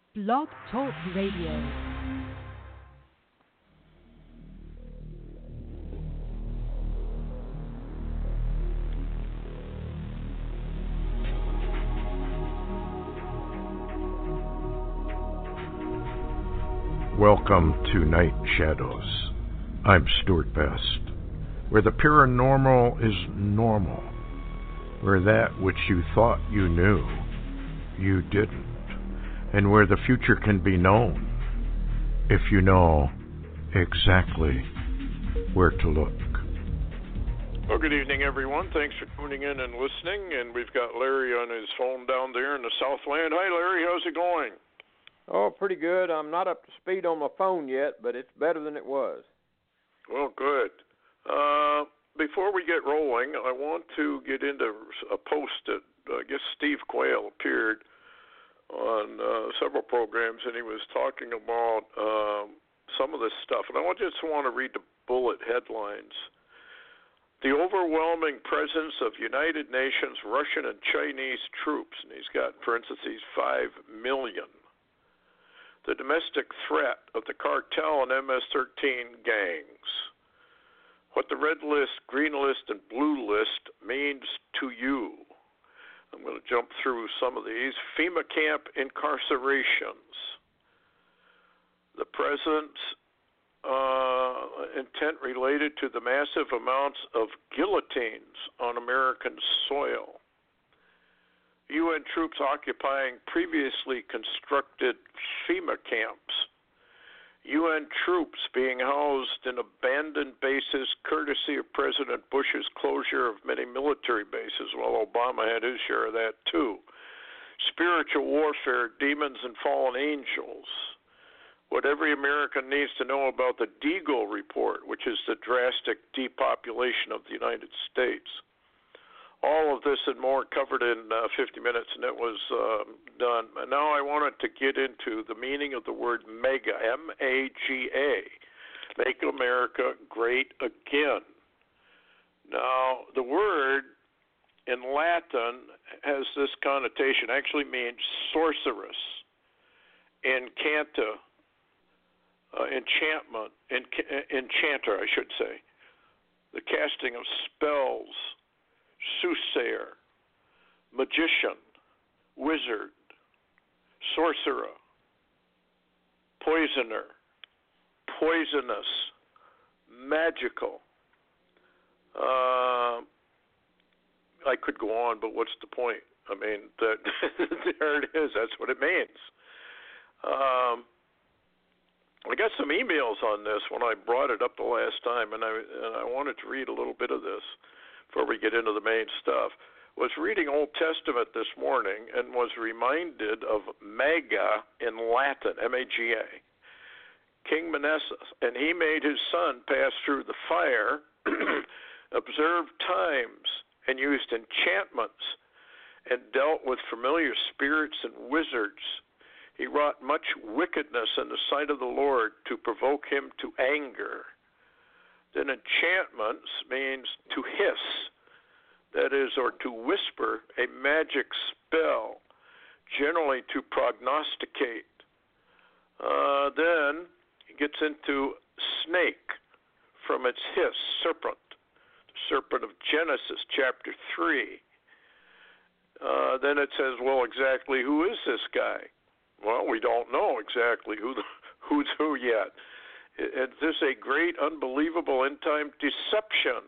Blog Talk Radio. Welcome to Night Shadows. I'm Stuart Best, where the paranormal is normal, where that which you thought you knew, you didn't, and where the future can be known if you know exactly where to look. Well, good evening, everyone. Thanks for tuning in and listening. And we've got Larry on his phone down there in the Southland. Hi, Larry. How's it going? Oh, pretty good. I'm not up to speed on my phone yet, but it's better than it was. Well, good. Before we get rolling, I want to get into a post that I guess Steve Quayle appeared on several programs, and he was talking about some of this stuff. And I just want to read the bullet headlines. The overwhelming presence of United Nations, Russian, and Chinese troops, and he's got in parentheses 5 million. The domestic threat of the cartel and MS-13 gangs. What the red list, green list, and blue list means to you. I'm going to jump through some of these. FEMA camp incarcerations. The president's intent related to the massive amounts of guillotines on American soil. UN troops occupying previously constructed FEMA camps. UN troops being housed in abandoned bases courtesy of President Bush's closure of many military bases. Well, Obama had his share of that too. Spiritual warfare, demons and fallen angels. What every American needs to know about the Deagle report, which is the drastic depopulation of the United States. All of this and more covered in 50 minutes, and it was done. And now I wanted to get into the meaning of the word MAGA, M-A-G-A, Make America Great Again. Now, the word in Latin has this connotation, actually means sorceress, enchanter, I should say, the casting of spells, soothsayer, magician, wizard, sorcerer, poisoner, poisonous, magical. I could go on, but what's the point? I mean, there it is. That's what it means. I got some emails on this when I brought it up the last time, and I wanted to read a little bit of this before we get into the main stuff. Was reading Old Testament this morning and was reminded of MAGA in Latin, M-A-G-A, King Manasseh, and he made his son pass through the fire, observed times, and used enchantments, and dealt with familiar spirits and wizards. He wrought much wickedness in the sight of the Lord to provoke him to anger. Then enchantments means to hiss, that is, or to whisper a magic spell, generally to prognosticate. Then he gets into snake from its hiss, serpent, the serpent of Genesis chapter 3. Then it says, well, exactly who is this guy? Well, we don't know exactly who's who yet. Is this a great, unbelievable end-time deception?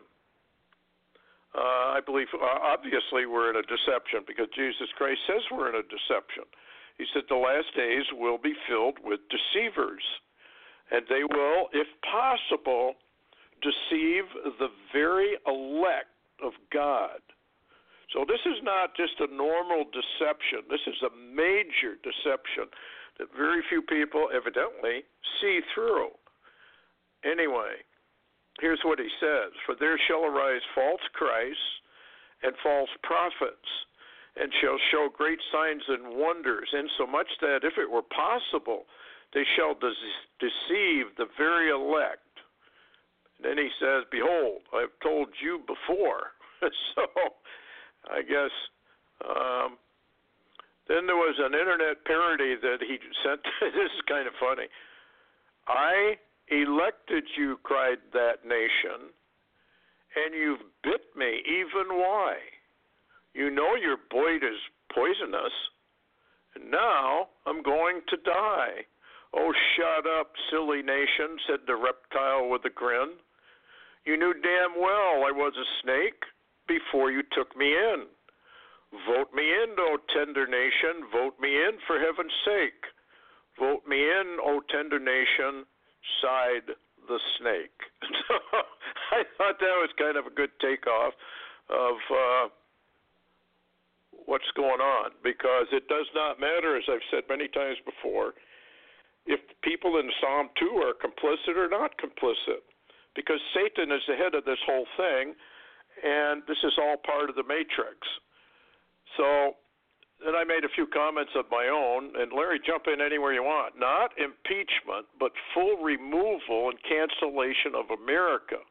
I believe, obviously, we're in a deception because Jesus Christ says we're in a deception. He said the last days will be filled with deceivers, and they will, if possible, deceive the very elect of God. So this is not just a normal deception. This is a major deception that very few people evidently see through. Anyway, here's what he says. For there shall arise false Christs and false prophets, and shall show great signs and wonders, insomuch that if it were possible, they shall deceive the very elect. And then he says, behold, I have told you before. So I guess Then there was an internet parody that he sent. This is kind of funny. I elected you, cried that nation, and you've bit me, even why? You know your blade is poisonous, and now I'm going to die. Oh, shut up, silly nation, said the reptile with a grin. You knew damn well I was a snake before you took me in. Vote me in, O tender nation, vote me in for heaven's sake. Vote me in, O tender nation, sighed the snake. So I thought that was kind of a good takeoff of what's going on, because it does not matter, as I've said many times before, if people in Psalm 2 are complicit or not complicit, because Satan is the head of this whole thing, and this is all part of the matrix. So then I made a few comments of my own, and Larry, jump in anywhere you want. Not impeachment, but full removal and cancellation of America.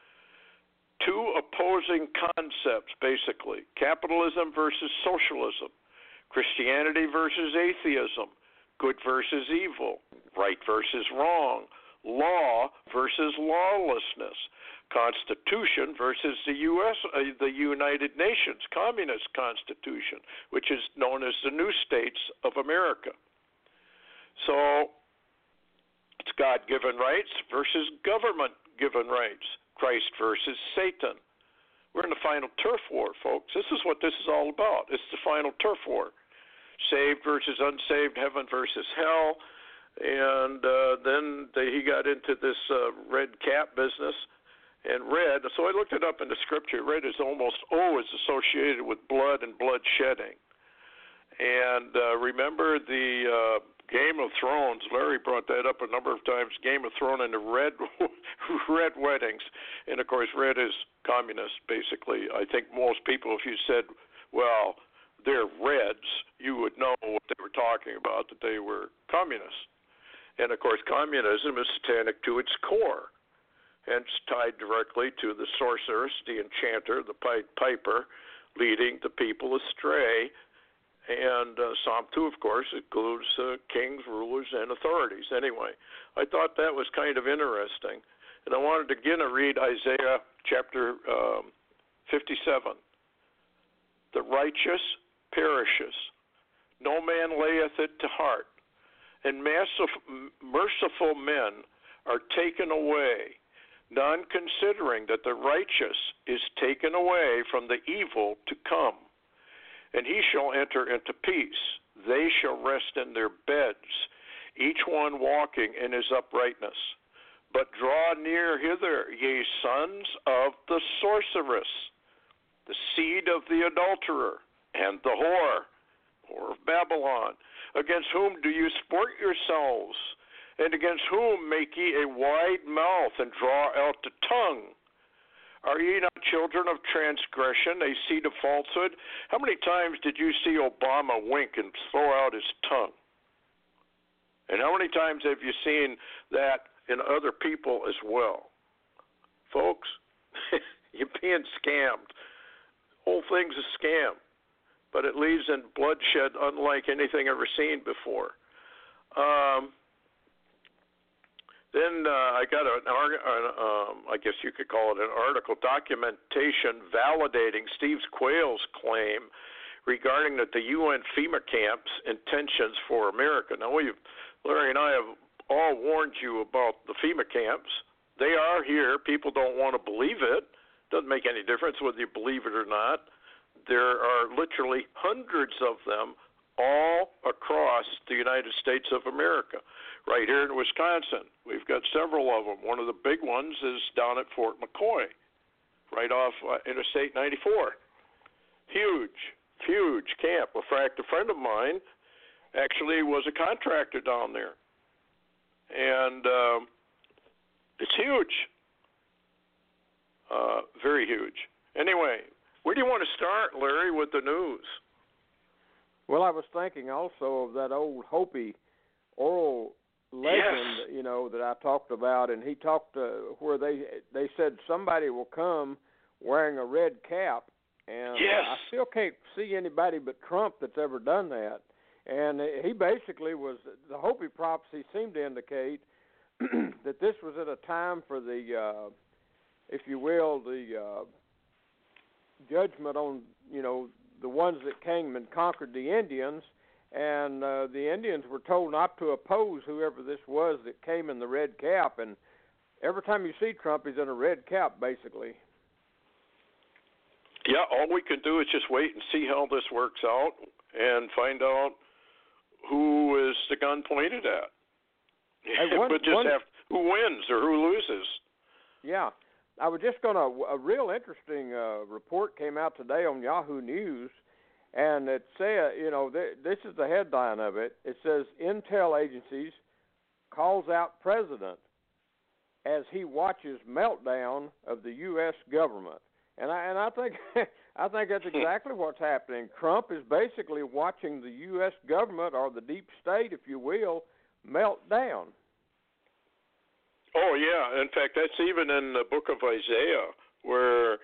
Two opposing concepts, basically. Capitalism versus socialism. Christianity versus atheism. Good versus evil. Right versus wrong. Law versus lawlessness. Constitution versus the the United Nations Communist Constitution, which is known as the New States of America. So it's God-given rights versus government-given rights. Christ versus Satan. We're in the final turf war, folks. This is what this is all about. It's the final turf war. Saved versus unsaved, heaven versus hell. And then he got into this red cap business. And red, so I looked it up in the scripture. Red is almost always associated with blood and blood shedding. And remember the Game of Thrones, Larry brought that up a number of times, Game of Thrones and the red weddings. And, of course, red is communist, basically. I think most people, if you said, well, they're reds, you would know what they were talking about, that they were communists. And, of course, communism is satanic to its core. Hence tied directly to the sorceress, the enchanter, the Pied Piper, leading the people astray. And Psalm 2, of course, includes kings, rulers, and authorities. Anyway, I thought that was kind of interesting. And I wanted to again read Isaiah chapter 57. The righteous perishes. No man layeth it to heart. And merciful men are taken away, none considering that the righteous is taken away from the evil to come. And he shall enter into peace. They shall rest in their beds, each one walking in his uprightness. But draw near hither, ye sons of the sorceress, the seed of the adulterer, and the whore of Babylon. Against whom do you sport yourselves? And against whom make ye a wide mouth and draw out the tongue? Are ye not children of transgression, a seed of falsehood? How many times did you see Obama wink and throw out his tongue? And how many times have you seen that in other people as well? Folks, you're being scammed. The whole thing's a scam. But it leaves in bloodshed unlike anything ever seen before. Then I got I guess you could call it an article, documentation validating Steve Quayle's claim regarding that the UN FEMA camps' intentions for America. Now, Larry and I have all warned you about the FEMA camps. They are here. People don't want to believe it. Doesn't make any difference whether you believe it or not. There are literally hundreds of them all across the United States of America. Right here in Wisconsin, we've got several of them. One of the big ones is down at Fort McCoy, right off Interstate 94. Huge camp. In fact, a friend of mine actually was a contractor down there. And it's huge. Very huge. Anyway, where do you want to start, Larry, with the news? Well, I was thinking also of that old Hopi oral legend, yes, that I talked about, and he talked where they said somebody will come wearing a red cap, and yes, I still can't see anybody but Trump that's ever done that. And he basically was, the Hopi prophecy seemed to indicate that this was at a time for the, if you will, the judgment on, the ones that came and conquered the Indians. And the Indians were told not to oppose whoever this was that came in the red cap. And every time you see Trump, he's in a red cap, basically. Yeah, all we can do is just wait and see how this works out and find out who is the gun pointed at. Who wins or who loses. Yeah. I was just going to, a real interesting report came out today on Yahoo News, and it said, this is the headline of it. It says, Intel agencies calls out president as he watches meltdown of the U.S. government. And I think that's exactly what's happening. Trump is basically watching the U.S. government, or the deep state, if you will, melt down. Oh yeah, in fact, that's even in the book of Isaiah, where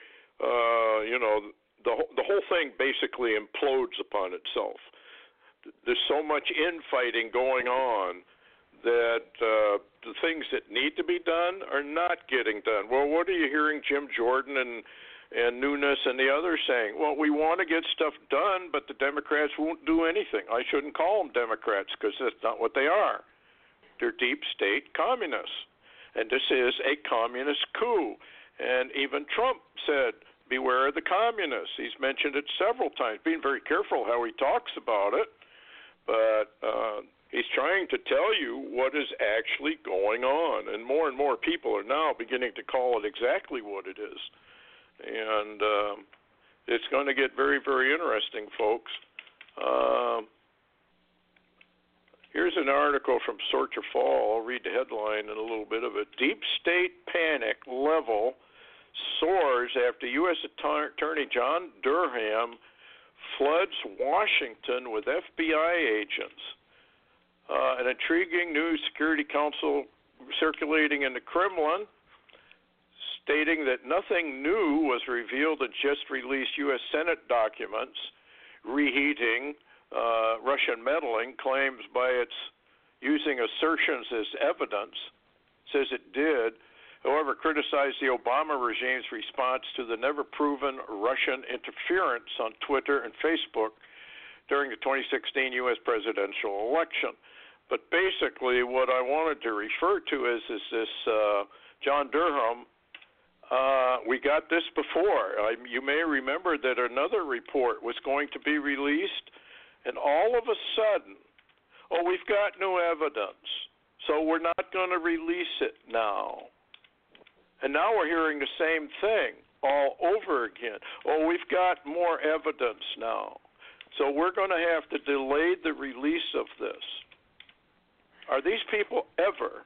the whole thing basically implodes upon itself. There's so much infighting going on that the things that need to be done are not getting done. Well, what are you hearing Jim Jordan and Nunes and the others saying? Well, we want to get stuff done, but the Democrats won't do anything. I shouldn't call them Democrats because that's not what they are. They're deep state communists. And this is a communist coup. And even Trump said, beware of the communists. He's mentioned it several times, being very careful how he talks about it. But he's trying to tell you what is actually going on. And more people are now beginning to call it exactly what it is. And it's going to get very, very interesting, folks. Here's an article from Sorcha Fall. I'll read the headline and a little bit of it. Deep state panic level soars after U.S. Attorney John Durham floods Washington with FBI agents. An intriguing new Security Council circulating in the Kremlin, stating that nothing new was revealed in just released U.S. Senate documents reheating Russian meddling, claims by its using assertions as evidence, says it did, however, criticized the Obama regime's response to the never-proven Russian interference on Twitter and Facebook during the 2016 U.S. presidential election. But basically what I wanted to refer to is this John Durham. We got this before. You may remember that another report was going to be released, and all of a sudden, we've got new evidence, so we're not going to release it now. And now we're hearing the same thing all over again. We've got more evidence now, so we're going to have to delay the release of this. Are these people ever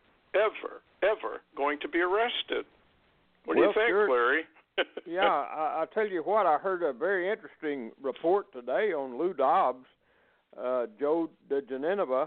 going to be arrested? What do you think, Larry? Yeah, I'll tell you what, I heard a very interesting report today on Lou Dobbs. Joe DeGeneva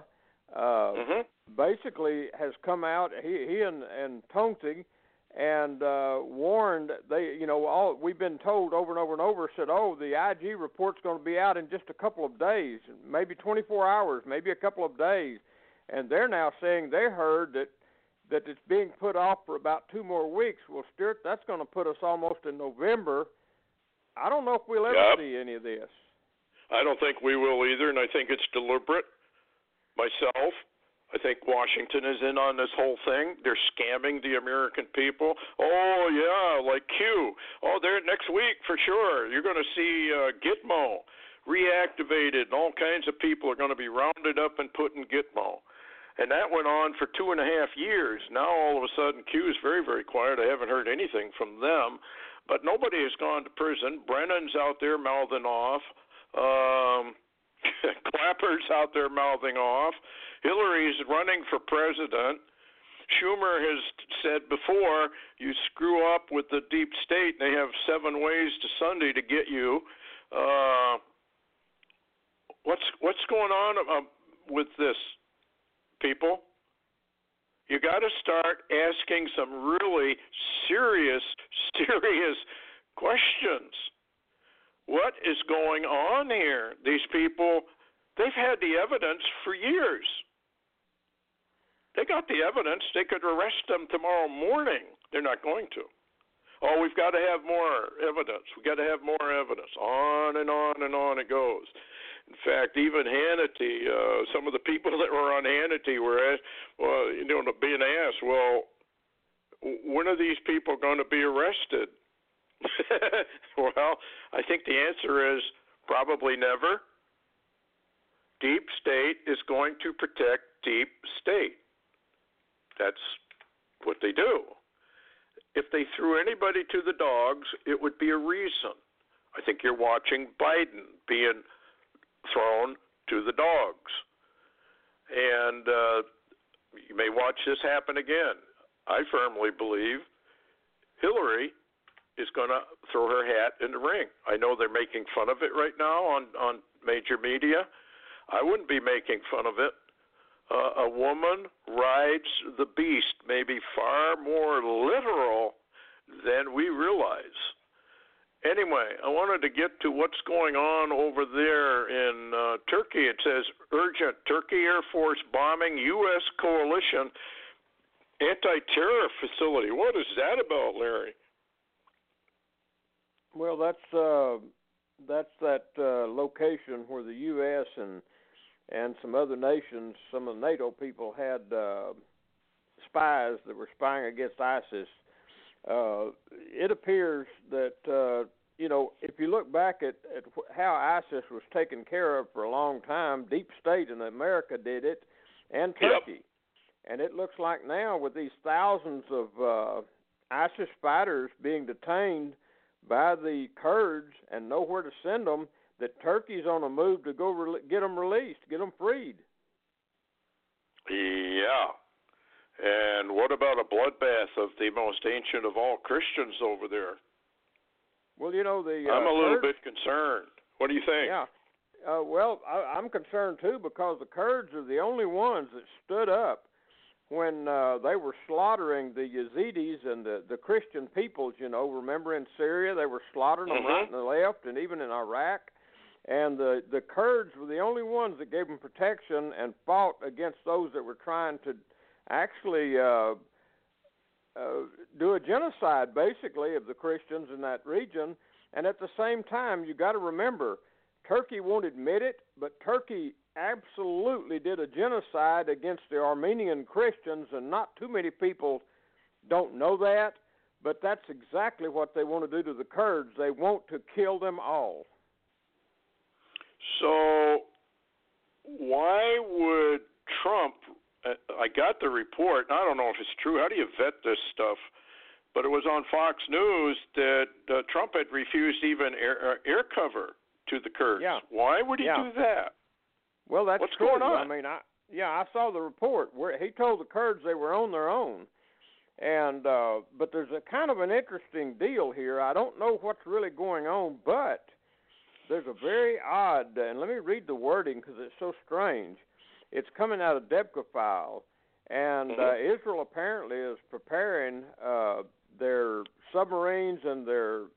basically has come out, he and Tonsig, and warned, we've been told over and over and over, said, the IG report's going to be out in just a couple of days, maybe 24 hours, maybe a couple of days. And they're now saying they heard that it's being put off for about 2 more weeks. Well, Stuart, that's going to put us almost in November. I don't know if we'll ever see any of this. I don't think we will either, and I think it's deliberate. Myself, I think Washington is in on this whole thing. They're scamming the American people. Oh, yeah, like Q. They're next week for sure. You're going to see Gitmo reactivated, and all kinds of people are going to be rounded up and put in Gitmo. And that went on for 2.5 years. Now all of a sudden Q is very, very quiet. I haven't heard anything from them. But nobody has gone to prison. Brennan's out there mouthing off. Clapper's out there mouthing off. Hillary's running for president. Schumer has said before, you screw up with the deep state, they have 7 ways to Sunday to get you. What's going on with this, people? You got to start asking some really serious questions. What is going on here? These people They've had the evidence for years. They got the evidence. They could arrest them tomorrow morning. They're not going to. Oh, we've got to have more evidence. We've got to have more evidence. On and on and on it goes. In fact, even Hannity, some of the people that were on Hannity were asked, being asked, well, when are these people going to be arrested? Well, I think the answer is probably never. Deep state is going to protect deep state. That's what they do. If they threw anybody to the dogs, it would be a reason. I think you're watching Biden being thrown to the dogs. And you may watch this happen again. I firmly believe Hillary is going to throw her hat in the ring. I know they're making fun of it right now on major media. I wouldn't be making fun of it. A woman rides the beast maybe far more literal than we realize. Anyway, I wanted to get to what's going on over there in Turkey. It says, urgent Turkey Air Force bombing U.S. coalition anti-terror facility. What is that about, Larry? Well, that's that location where the U.S. and some other nations, some of the NATO people had spies that were spying against ISIS. It appears that, if you look back at how ISIS was taken care of for a long time, Deep State in America did it, and Turkey. Yep. And it looks like now with these thousands of ISIS fighters being detained by the Kurds and nowhere to send them, that Turkey's on a move to go get them released, get them freed. Yeah. And what about a bloodbath of the most ancient of all Christians over there? Well, I'm a little bit concerned. What do you think? Yeah. I'm concerned too, because the Kurds are the only ones that stood up when they were slaughtering the Yazidis and the Christian peoples. Remember in Syria they were slaughtering them right and the left, and even in Iraq. And the Kurds were the only ones that gave them protection and fought against those that were trying to actually do a genocide, basically, of the Christians in that region. And at the same time, you got to remember, Turkey won't admit it, but Turkey absolutely did a genocide against the Armenian Christians, and not too many people don't know that, but that's exactly what they want to do to the Kurds. They want to kill them all. So why would Trump, I got the report, and I don't know if it's true, how do you vet this stuff, but it was on Fox News that Trump had refused even air cover to the Kurds. Yeah. Why would he do that? Well, that's what's true. going on? I mean, I saw the report where he told the Kurds they were on their own, and but there's a kind of an interesting deal here. I don't know what's really going on, but there's a very odd, and let me read the wording because it's so strange. It's coming out of Debka File, and Israel apparently is preparing their submarines and their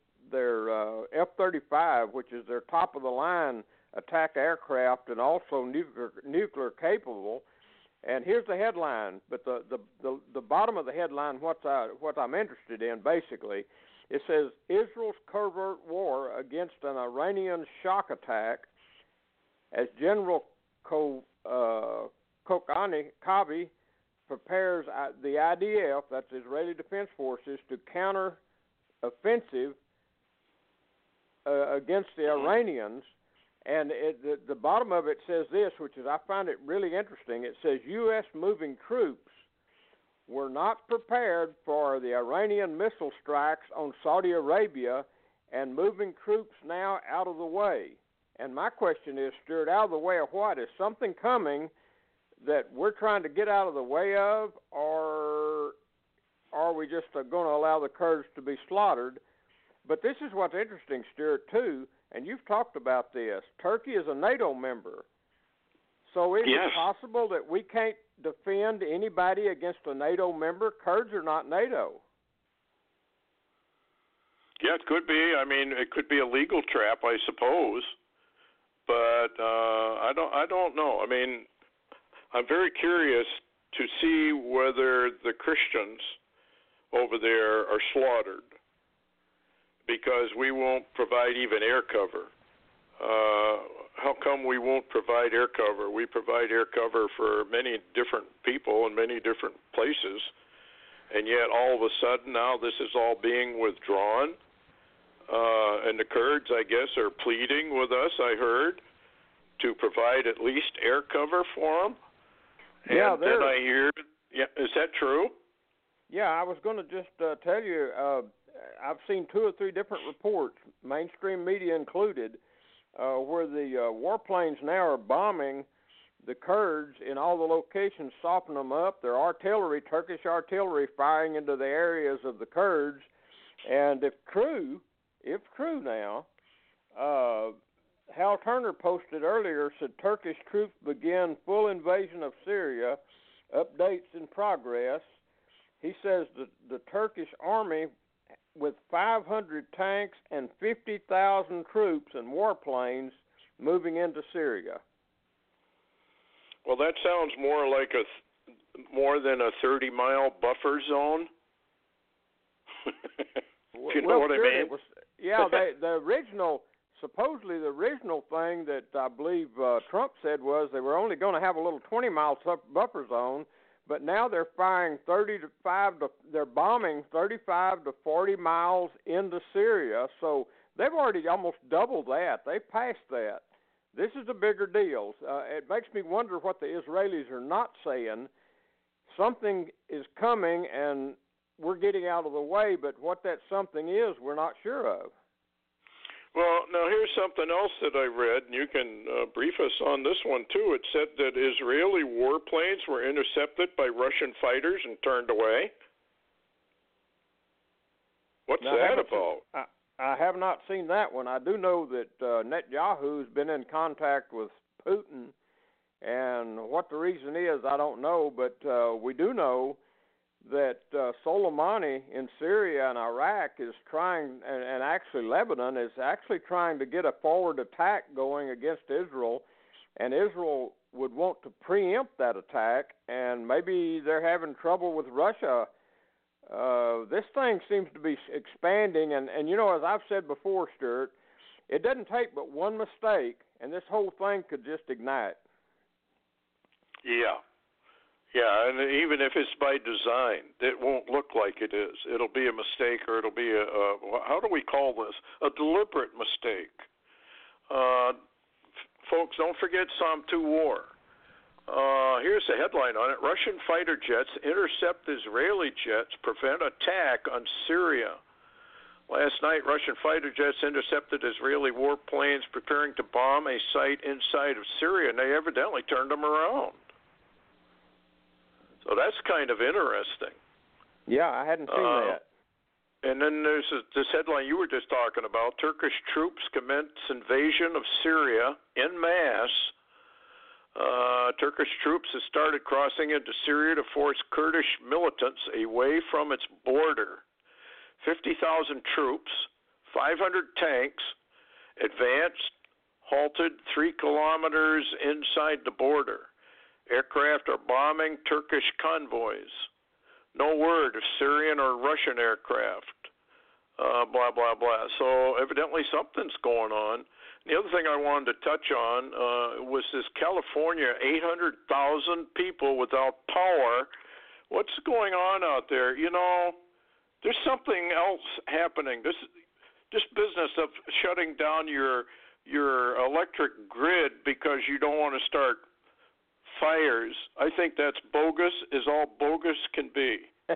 F-35, which is their top-of-the-line attack aircraft and also nuclear capable. And here's the headline, but the bottom of the headline, what I'm interested in, basically, it says, Israel's covert war against an Iranian shock attack as General Kavi prepares the IDF, that's Israeli Defense Forces, to counter-offensive against the Iranians. And the bottom of it says this, which is, I find it really interesting. It says, U.S. moving troops were not prepared for the Iranian missile strikes on Saudi Arabia, and moving troops now out of the way. And my question is, Stuart, out of the way of what? Is something coming that we're trying to get out of the way of, or are we just going to allow the Kurds to be slaughtered? But this is what's interesting, Stuart, too, and you've talked about this. Turkey is a NATO member. So is it possible that we can't defend anybody against a NATO member? Kurds are not NATO. Yeah, it could be. I mean, it could be a legal trap, I suppose. but I don't know. I mean, I'm very curious to see whether the Christians over there are slaughtered because we won't provide even air cover. How come we won't provide air cover? We provide air cover for many different people in many different places, and yet all of a sudden now this is all being withdrawn. And the Kurds, I guess, are pleading with us, I heard, to provide at least air cover for them. Yeah, and then I hear, is that true? Yeah, I was going to just tell you, I've seen 2 or 3 different reports, mainstream media included, where the warplanes now are bombing the Kurds in all the locations, softening them up. Their artillery, Turkish artillery, firing into the areas of the Kurds. And if true now, Hal Turner posted earlier, said Turkish troops begin full invasion of Syria, updates in progress. He says the Turkish army with 500 tanks and 50,000 troops and warplanes moving into Syria. Well, that sounds more like more than a 30-mile buffer zone. If you know what I mean? Supposedly the original thing that I believe Trump said was they were only going to have a little 20-mile buffer zone, but now they're bombing 35 to 40 miles into Syria, so they've already almost doubled that. They passed that. This is a bigger deal. It makes me wonder what the Israelis are not saying. Something is coming, and we're getting out of the way, but what that something is, we're not sure of. Well, now here's something else that I read, and you can brief us on this one too. It said that Israeli warplanes were intercepted by Russian fighters and turned away. What's that about? I have not seen that one. I do know that Netanyahu's been in contact with Putin, and what the reason is, I don't know, but we do know that Soleimani in Syria and Iraq is trying, and actually Lebanon is actually trying to get a forward attack going against Israel, and Israel would want to preempt that attack, and maybe they're having trouble with Russia. This thing seems to be expanding, and you know, as I've said before, Stuart, it doesn't take but one mistake, and this whole thing could just ignite. Yeah, and even if it's by design, it won't look like it is. It'll be a mistake, or it'll be how do we call this? A deliberate mistake. Folks, don't forget Psalm 2 war. Here's the headline on it. Russian fighter jets intercept Israeli jets, prevent attack on Syria. Last night, Russian fighter jets intercepted Israeli warplanes preparing to bomb a site inside of Syria, and they evidently turned them around. So that's kind of interesting. Yeah, I hadn't seen that. And then there's this headline you were just talking about. Turkish troops commence invasion of Syria en masse. Turkish troops have started crossing into Syria to force Kurdish militants away from its border. 50,000 troops, 500 tanks, advanced, halted 3 kilometers inside the border. Aircraft are bombing Turkish convoys. No word of Syrian or Russian aircraft. Blah, blah, blah. So evidently something's going on. The other thing I wanted to touch on was this California, 800,000 people without power. What's going on out there? You know, there's something else happening. This business of shutting down your electric grid because you don't want to start fires, I think that's bogus as all bogus can be.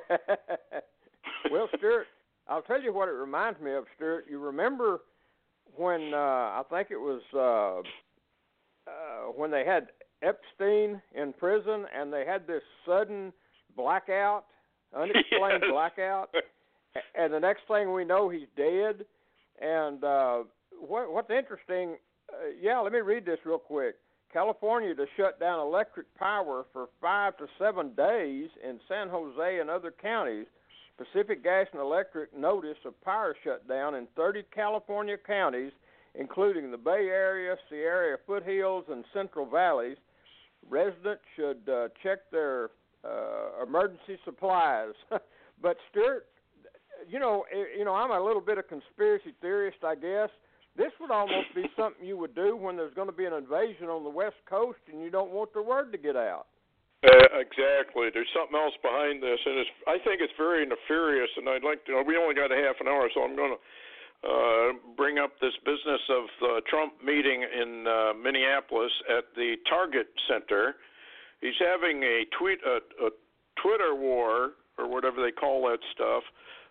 Well, Stuart, I'll tell you what it reminds me of, Stuart. You remember when I think it was when they had Epstein in prison and they had this sudden blackout, unexplained blackout, and the next thing we know, he's dead. And what's interesting, let me read this real quick. California to shut down electric power for 5 to 7 days in San Jose and other counties. Pacific Gas and Electric notice of power shutdown in 30 California counties including the Bay Area, Sierra foothills, and Central Valleys. Residents should check their emergency supplies. But Stuart, I'm a little bit of conspiracy theorist, I guess. This would almost be something you would do when there's going to be an invasion on the West Coast and you don't want the word to get out. Exactly. There's something else behind this, and I think it's very nefarious. And I'd like to. We only got a half an hour, so I'm going to bring up this business of the Trump meeting in Minneapolis at the Target Center. He's having a Twitter war, or whatever they call that stuff,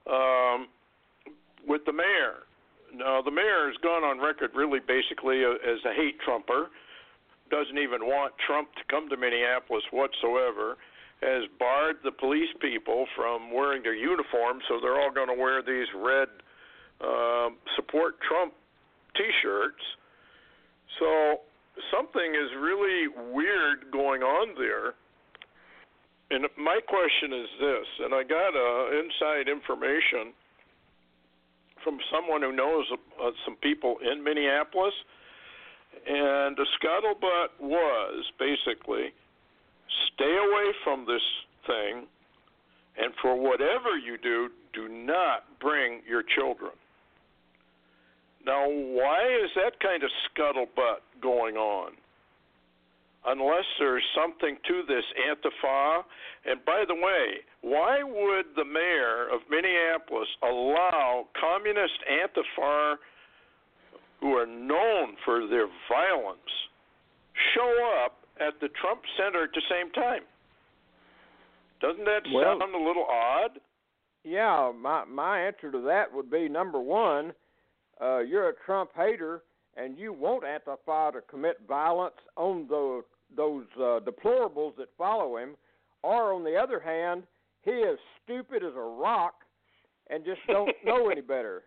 with the mayor. Now, the mayor has gone on record really basically as a hate Trumper, doesn't even want Trump to come to Minneapolis whatsoever, has barred the police people from wearing their uniforms, so they're all going to wear these red support Trump T-shirts. So something is really weird going on there. And my question is this, and I got inside information from someone who knows some people in Minneapolis, and the scuttlebutt was basically stay away from this thing, and for whatever you do, do not bring your children. Now, why is that kind of scuttlebutt going on? Unless there's something to this Antifa. And by the way, why would the mayor of Minneapolis allow communist Antifa, who are known for their violence, show up at the Trump Center at the same time? Doesn't that sound a little odd? Yeah, my answer to that would be, number one, you're a Trump hater, and you want Antifa to commit violence on those deplorables that follow him, or on the other hand, he is stupid as a rock and just don't know any better.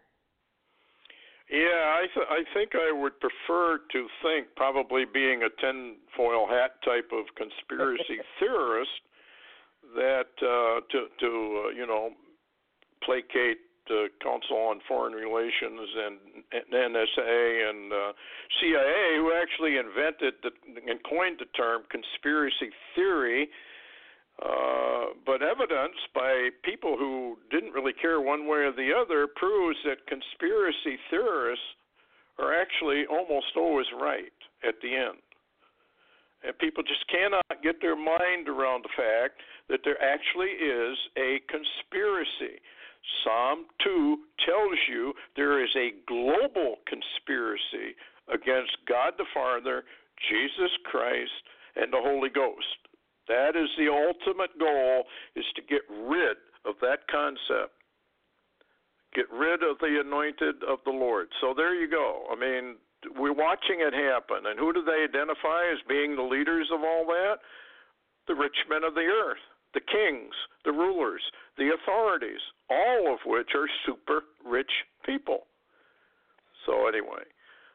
Yeah, I think I would prefer to think, probably being a tinfoil hat type of conspiracy theorist, that to placate the Council on Foreign Relations and NSA and CIA, who actually invented and coined the term conspiracy theory, but evidence by people who didn't really care one way or the other proves that conspiracy theorists are actually almost always right at the end. And people just cannot get their mind around the fact that there actually is a conspiracy. Psalm 2 tells you there is a global conspiracy against God the Father, Jesus Christ, and the Holy Ghost. That is the ultimate goal, is to get rid of that concept. Get rid of the anointed of the Lord. So there you go. I mean, we're watching it happen. And who do they identify as being the leaders of all that? The rich men of the earth, the kings, the rulers, the authorities, all of which are super rich people. So anyway,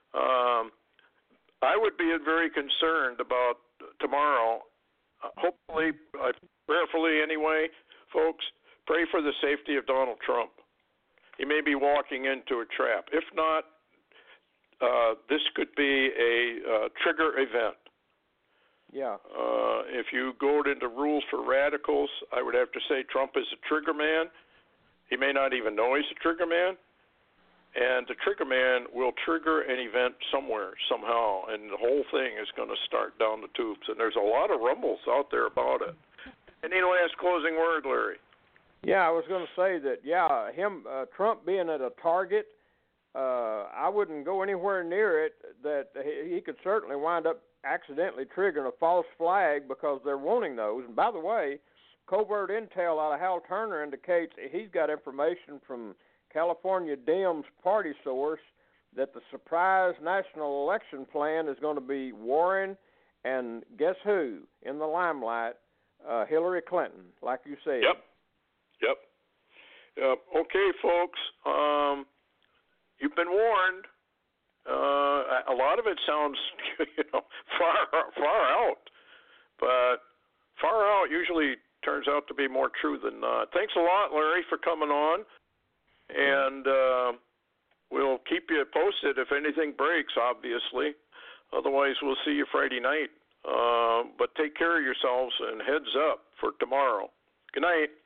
I would be very concerned about tomorrow. Hopefully, prayerfully anyway, folks, pray for the safety of Donald Trump. He may be walking into a trap. If not, this could be a trigger event. Yeah. If you go into rules for radicals, I would have to say Trump is a trigger man. He may not even know he's a trigger man. And the trigger man will trigger an event somewhere, somehow, and the whole thing is going to start down the tubes. And there's a lot of rumbles out there about it. Any last closing word, Larry? Yeah, I was going to say that, Trump being at a Target, I wouldn't go anywhere near it, that he could certainly wind up accidentally triggering a false flag because they're wanting those. And by the way, covert intel out of Hal Turner indicates he's got information from California Dems party source that the surprise national election plan is going to be Warren and guess who in the limelight? Hillary Clinton, like you said. Yep. Okay, folks, you've been warned. A lot of it sounds, far out, but far out usually turns out to be more true than not. Thanks a lot, Larry, for coming on. And we'll keep you posted if anything breaks, obviously. Otherwise, we'll see you Friday night. But take care of yourselves and heads up for tomorrow. Good night.